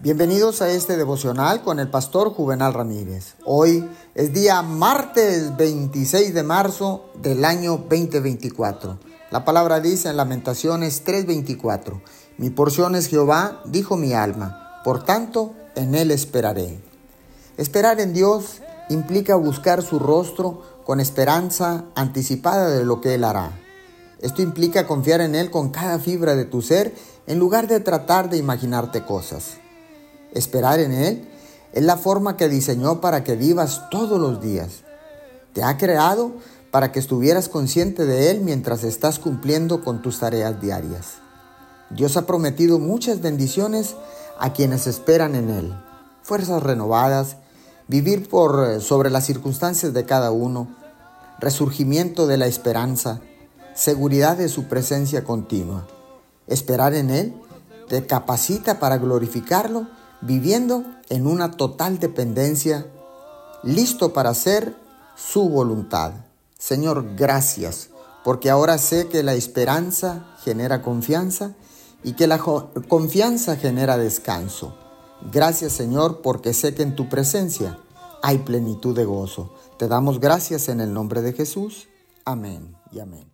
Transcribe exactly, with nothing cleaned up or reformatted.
Bienvenidos a este devocional con el pastor Juvenal Ramírez. Hoy es día martes veintiséis de marzo del año veinte veinticuatro. La palabra dice en Lamentaciones tres veinticuatro: Mi porción es Jehová, dijo mi alma, por tanto en él esperaré. Esperar en Dios implica buscar su rostro con esperanza anticipada de lo que Él hará. Esto implica confiar en Él con cada fibra de tu ser en lugar de tratar de imaginarte cosas. Esperar en Él es la forma que diseñó para que vivas todos los días. Te ha creado para que estuvieras consciente de Él mientras estás cumpliendo con tus tareas diarias. Dios ha prometido muchas bendiciones a quienes esperan en Él. Fuerzas renovadas, vivir por sobre las circunstancias de cada uno, resurgimiento de la esperanza, seguridad de su presencia continua. Esperar en Él te capacita para glorificarlo, viviendo en una total dependencia, listo para hacer su voluntad. Señor, gracias, porque ahora sé que la esperanza genera confianza y que la confianza genera descanso. Gracias, Señor, porque sé que en tu presencia hay plenitud de gozo. Te damos gracias en el nombre de Jesús. Amén y amén.